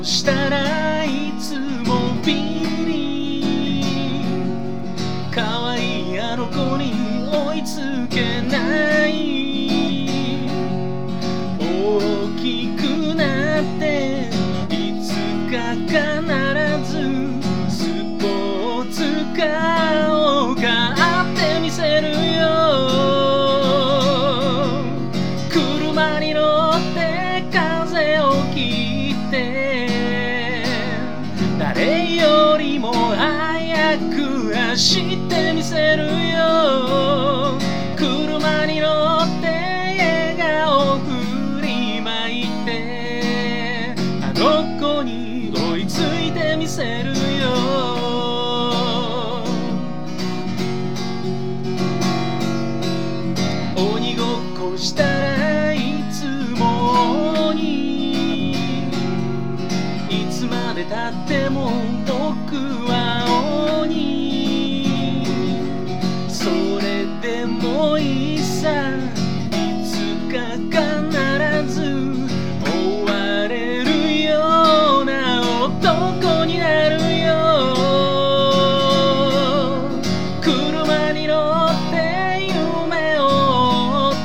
こしたらいつもビリ可愛いあの子に追いつけない。大きくなっていつか必ずスポーツカーを買ってみせるよ。車に乗って風を切って誰よりも速く走ってみせるよ。車に乗って笑顔振りまいてあの子に追いついてみせるよ。鬼ごっこしたらいつも鬼、いつまでたっても僕は鬼。それでもいいさ、いつか必ず追われるような男になるよ。車に乗って夢を追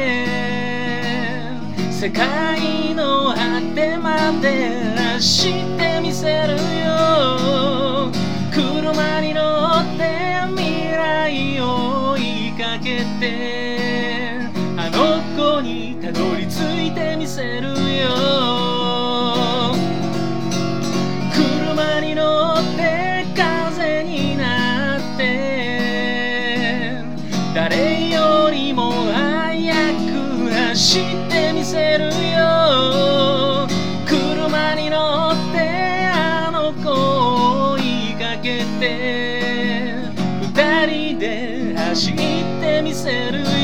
って世界の果てまで走ってみせるよ。車に乗って未来を追いかけてあの子にたどり着いてみせるよ。車に乗って風になって誰よりも速く走ってみせるよ。車に乗ってあの子を追いかけて二人で走ってみせるよ。